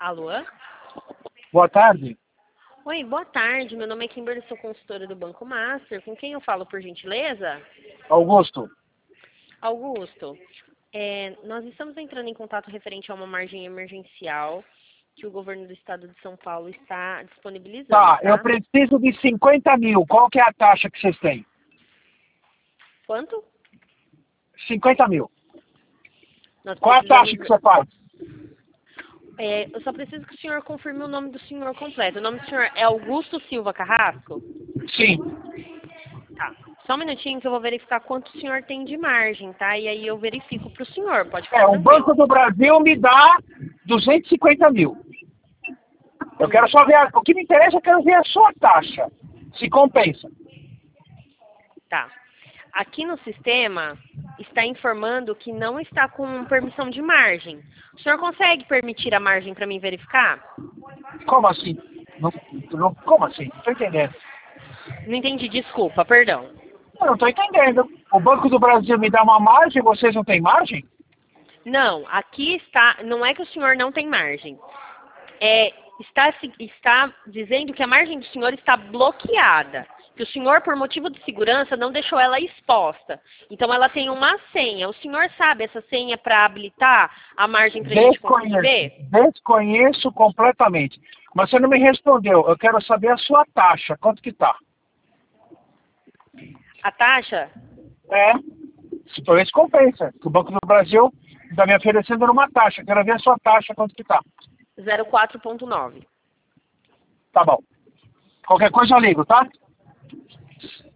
Alô? Boa tarde. Oi, boa tarde. Meu nome é Kimberly, sou consultora do Banco Master. Com quem eu falo, por gentileza? Augusto. Augusto, nós estamos entrando em contato referente a uma margem emergencial que o governo do estado de São Paulo está disponibilizando, Tá, tá? eu preciso de 50 mil. Qual que é a taxa que vocês têm? Quanto? 50 mil. Nós Qual é a taxa que você faz? Eu só preciso que o senhor confirme o nome do senhor completo. O nome do senhor é Augusto Silva Carrasco? Sim. Tá. Só um minutinho que eu vou verificar quanto o senhor tem de margem, tá? E aí eu verifico para o senhor, pode ficar O tranquilo. Banco do Brasil me dá 250 mil. Eu quero só ver, o que me interessa, eu quero ver a sua taxa. Se compensa. Tá. Aqui no sistema está informando que não está com permissão de margem. O senhor consegue permitir a margem para mim verificar? Como assim? Como assim? Não estou entendendo. Não entendi, desculpa, perdão. Eu não estou entendendo. O Banco do Brasil me dá uma margem, vocês não têm margem? Não, aqui está, não é que o senhor não tem margem. Está dizendo que a margem do senhor está bloqueada. Que o senhor, por motivo de segurança, não deixou ela exposta. Então, ela tem uma senha. O senhor sabe essa senha para habilitar a margem para a gente conseguir ver? Desconheço completamente. Mas você não me respondeu. Eu quero saber a sua taxa. Quanto que tá? A taxa? Se for isso, compensa. O Banco do Brasil está me oferecendo uma taxa. Quero ver a sua taxa. Quanto que tá? 0,4,9. Tá bom. Qualquer coisa eu ligo, tá?